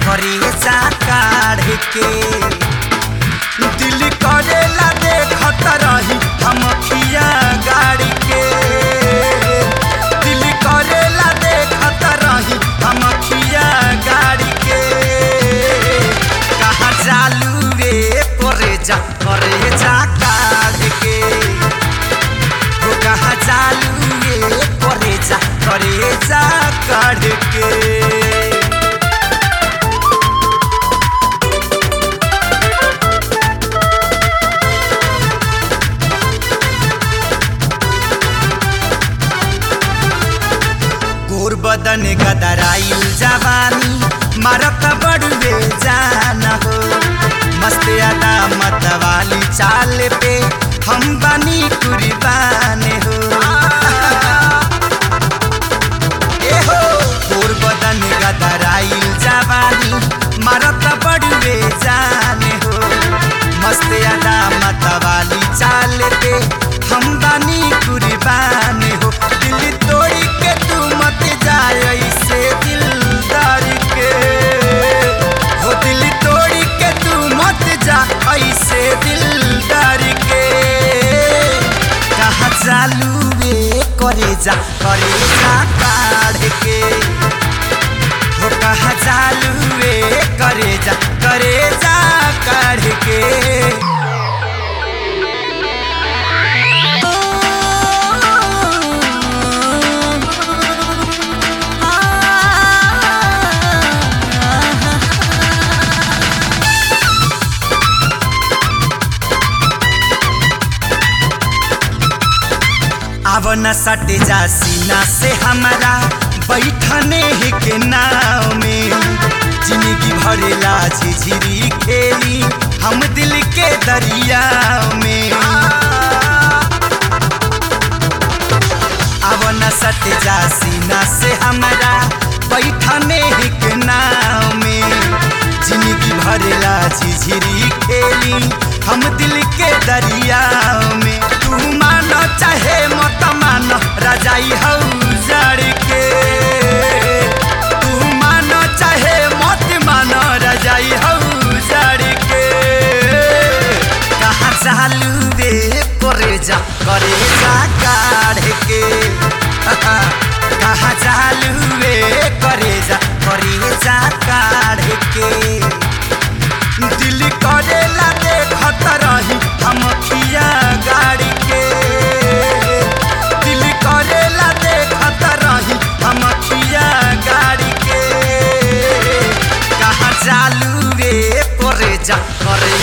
करेजा काढ़ के दिल करेला देखत रही हम खिया गाड़ी के दिल करेला देखत रही हम खिया गाड़ी के कहाँ चालू रे करेजा काढ़ के वो कहाँ चालू रे करेजा काढ़ के। बदन गदराइल जवानी मारत बड़ुए जान हो मस्त अदा मतवाली चाल पे हम बनी कुर्बान हो ए हो गोर बदन गदराइल जवानी मारत बड़ुए जान हो मस्त अदा मतवाली चाल पे हम बनी कुर्बान हो दिल तोड़ी के तू मत ऐसे दिलदार के हो दिल तोड़ी के तू मत जा ऐसे दिलदार के कहाँ चालू रे करेजा काढ़ के हो कहाँ चालू रे करेजा काढ़ के। आवना सट जा सीना से हमारा बैठने ही के नाव में जिंदगी भरेला झिझिरी खेली हम दिल के दरिया में आवना सट जा सीना से हमारा बैठने ही के नाव में जिंदगी भरेला झिझिरी खेली हम दिल के दरिया में तू मानो चाहे मत मानो रजाई हौ जड़ के तू मानो चाहे मत मानो रजाई हौ जड़ के कहाँ चालू रे करेजा काढ़ के कहाँ चालू रे करेजा काढ़ के दिल करेला देखत रही हम खिया गाड़ी के दिल करेला देखत रही हम खिया गाड़ी के कहाँ चालू रे करेजा